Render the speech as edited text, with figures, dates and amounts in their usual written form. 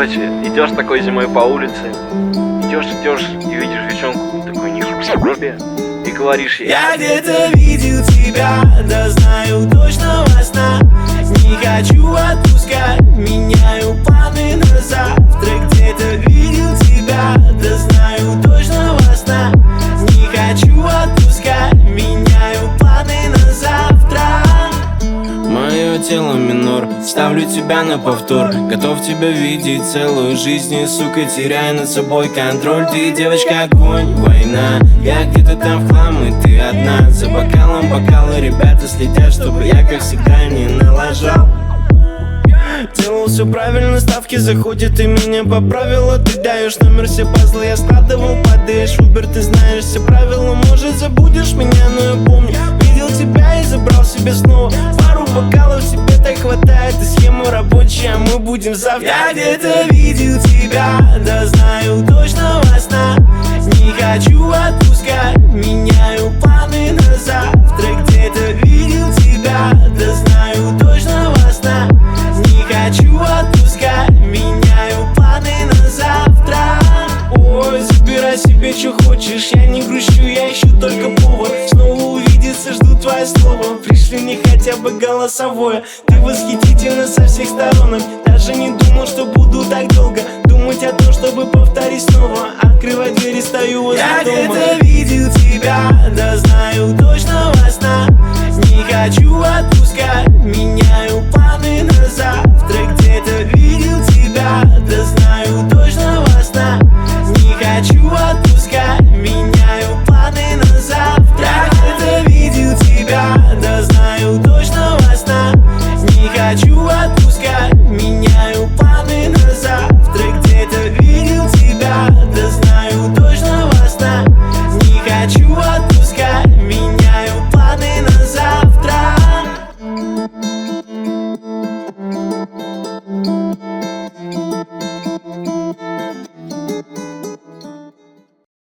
Короче, идешь такой зимой по улице, идешь и видишь девчонку, такой нихуя себе, и говоришь ей: я где-то видел тебя, да знаю точно во снах. Не хочу отпускать, меняю планы на завтра. Где-то видел тебя, да знаю точно во снах. Не хочу отпускать, меняю планы на завтра. Мое тело минор, ставлю тебя на повтор. Готов тебя видеть целую жизнь, и, сука, теряя над собой контроль. Ты, девочка, огонь, война. Я где-то там в хлам, и ты одна. За бокалом бокалы, ребята следят, чтобы я, как всегда, не налажал. Делал все правильно, ставки заходят и меня поправила. Ты даешь номер, все пазлы я складывал. Падаешь в Uber, ты знаешь все правила. Может, забудешь меня, но я помню. Видел тебя и забрал себе снова. Пару бокалов себе так хватает, и схема рабочая, мы будем завтра. Я где-то видел тебя, да знаю точно во снах. Не хочу отпускать, меняю планы на завтра. Где-то видел тебя, да знаю точно во снах. Не хочу отпускать, меняю планы на завтра. Ой, забирай себе, что хочешь, я не грущу, я ищу только повод. Снова увидеться, жду твое слово. Пришли мне хотя бы голосовое. Ты восхитительна со всех сторон. Даже не думал, что буду так долго думать о том, чтобы повторить снова. Открывать двери, стою возле дома. Я где-то видел тебя, да знаю точно во снах. Не хочу отпускать, меняю планы на завтра. Где-то видел тебя, да знаю точно во снах. Не хочу отпускать, меняю планы на завтра. Я где-то видел тебя, да знаю точно во снах. Не хочу